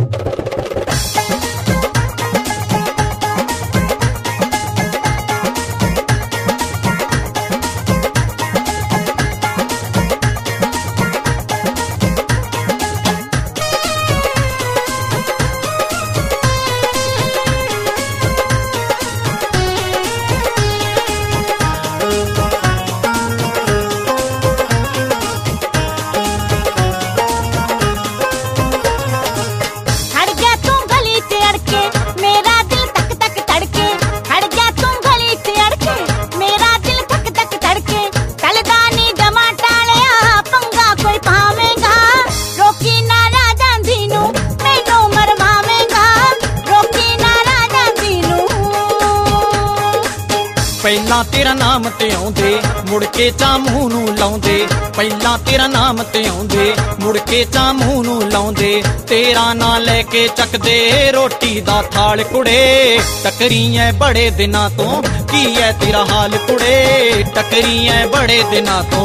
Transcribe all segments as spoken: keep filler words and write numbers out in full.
ਪਹਿਲਾਂ ਤੇਰਾ ਨਾਮ ਤੇ ਆਉਂਦੇ ਮੁੜ ਕੇ ਚਾਹ ਮੂੰਹ ਨੂੰ ਲਾਉਂਦੇ ਪਹਿਲਾਂ ਤੇਰਾ ਨਾਮ ਤੇ ਆਉਂਦੇ ਮੁੜ ਕੇ ਚਾਹ ਮੂੰਹ ਨੂੰ ਲਾਉਂਦੇ ਤੇਰਾ ਨਾਂ ਲੈ ਕੇ ਚੱਕਦੇ ਰੋਟੀ ਦਾ ਥਾਲ ਕੁੜੇ ਟੱਕਰੀ ਐ ਬੜੇ ਦਿਨਾਂ ਤੋਂ ਕੀ ਐ ਤੇਰਾ ਹਾਲ ਕੁੜੇ ਟੱਕਰੀ ਐ ਬੜੇ ਦਿਨਾਂ ਤੋਂ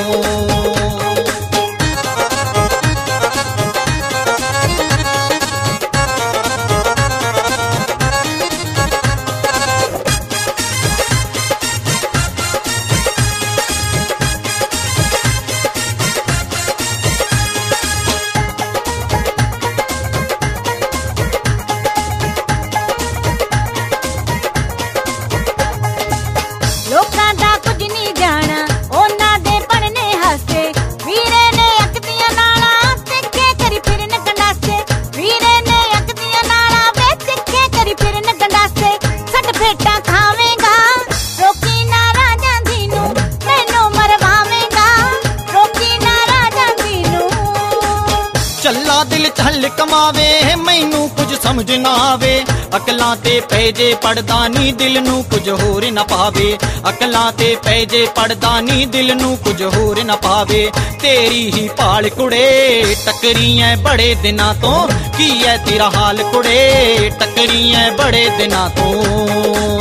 ਲੋਕਾਂ ਦਾ ਕੁਝ ਨਹੀਂ ਜਾਣਾ ਉਹਨਾਂ ਦੇ ਬਣਨੇ ਹਾਸੇ ਵੀਰੇ ਨੇ ਅੱਖ ਦੀਆਂ ਨਾਲਾਂ ਤਿੱਖੇ ਕਰੀ ਫਿਰਨ ਗੰਡਾਸੇ ਵੀਰੇ ਨੇ ਅੱਖ ਦੀਆਂ ਨਾਲਾਂ ਵੇ ਤਿੱਖੇ ਕਰੀ ਫਿਰਨ ਗੰਡਾਸੇ ਸੱਟ ਫੇਟਾਂ ਖਾਵੇਂਗਾ ਰੋਕੀ ਨਾ ਰਾਜਾਂ ਦੀ ਨੂੰ ਮੈਨੂੰ ਮਰਵਾਵੇਂਗਾ ਰੋਕੀ ਨਾ ਰਾਜਾਂ ਦੀ ਨੂੰ ਚੱਲਾ ਦਿਲ ਚੱਲ ਕਮਾਵੇ ਮੈਨੂੰ ਕੁਝ ਸਮਝ ਨਾ ਆਵੇ ਅਕਲਾਂ ਤੇ ਪੈ ਜੇ ਪੜਦਾ ਨੀ ਦਿਲ ਨੂੰ ਕੁਝ ਹੋਰ ਨਾ ਪਾਵੇ ਅਕਲਾਂ ਤੇ ਪੈ ਜੇ ਪੜਦਾ ਨੀ ਦਿਲ ਨੂੰ ਕੁਝ ਹੋਰ ਨਾ ਪਾਵੇ ਤੇਰੀ ਹੀ ਭਾਲ ਕੁੜੇ ਟੱਕਰੀ ਐ ਬੜੇ ਦਿਨਾਂ ਤੋਂ ਕੀ ਐ ਤੇਰਾ ਹਾਲ ਕੁੜੇ ਟੱਕਰੀ ਐ ਬੜੇ ਦਿਨਾਂ ਤੋਂ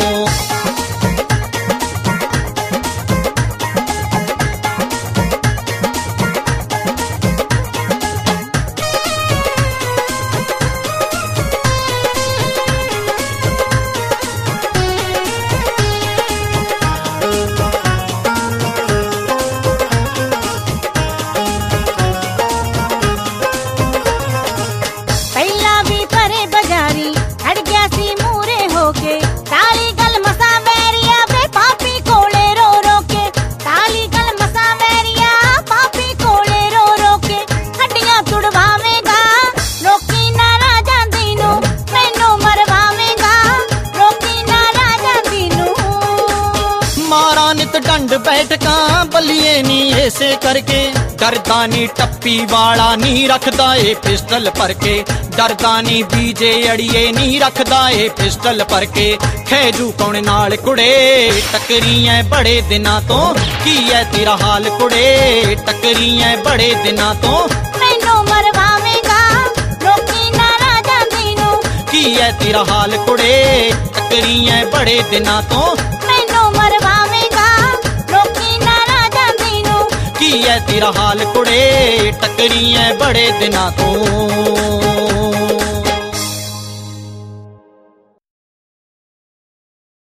ਪਹਿਲਾਂ ਵੀ ਪਰੇ ਬਜ਼ਾਰੀ ਹਟ ਗਿਆ ਸੀ ਮੂਰੇ ਹੋ ਕੇ ਤਾਲੀ ਗੱਲ ਮਸਾ ਵੈਰੀਆ ਵੇ ਪਾਪੀ ਕੋਲੇ ਰੋ ਰੋ ਕੇ ਤਾਲੀ ਗੱਲ ਮਸਾ ਵੈਰੀਆ ਪਾਪੀ ਕੋਲੇ ਰੋ ਰੋ ਕੇ ਹੱਡੀਆਂ ਤੁੜਵਾਵੇਂਗਾ ਰੋਕੀ ਨਾ ਰਾਜਾਂ ਦੀ ਨੂੰ ਮੈਨੂੰ ਮਰਵਾਵੇਂਗਾ ਰੋਕੀ ਨਾ ਰਾਜਾਂ ਦੀ ਨੂੰ ਮਾਰਾ ਨਿਤ ਡੰਡ ਬੈਠਕਾਂ ਬੱਲੀਏ ਨੀ ਏਸੇ ਕਰਕੇ ਡਰਦਾ ਨੀ ਟੱਪੀ ਵਾਲਾ ਨੀ ਰੱਖਦਾ ਏ ਪਿਸਟਲ ਭਰ ਕੇ ਡਰਦਾ ਨੀ ਬੀਜੇ ਅੜੀਏ ਨੀ ਰੱਖਦਾ ਏ ਪਿਸਟਲ ਭਰ ਕੇ ਖੈਜੂ ਕੌਣ ਨਾਲ ਕੁੜੇ ਟੱਕਰੀ ਐ ਬੜੇ ਦਿਨਾਂ ਤੋਂ ਕੀ ਐ ਤੇਰਾ ਹਾਲ ਕੁੜੇ ਟੱਕਰੀ ਐ ਬੜੇ ਦਿਨਾਂ ਤੋਂ ਮੈਨੂੰ ਮਰਵਾਵੇਂਗਾ ਰੋਕੀ ਨਾ ਰਾਜਾਂ ਦੀ ਨੂੰ ਕੀ ਐ ਤੇਰਾ ਹਾਲ ਕੁੜੇ ਟੱਕਰੀ ਐ ਬੜੇ ਦਿਨਾਂ ਤੋਂ ਮੈਨੂੰ ਮਰਵਾਵੇਂਗਾ ਰੋਕੀ ਨਾ ਰਾਜਾਂ ਦੀ ਨੂੰ ਕੀ ਐ ਤੇਰਾ ਹਾਲ ਕੁੜੇ ਟੱਕਰੀ ਐ ਬੜੇ ਦਿਨਾਂ ਤੋਂ